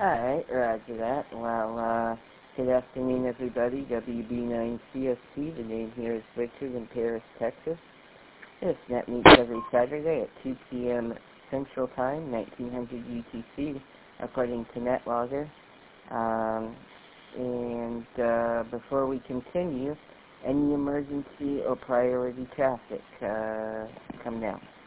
Alright, roger that. Well, good afternoon, everybody. WB9CST. The name here is Richard in Paris, Texas. This net meets every Saturday at 2 p.m. Central Time, 1900 UTC, according to NetLogger. Before we continue, any emergency or priority traffic, come now.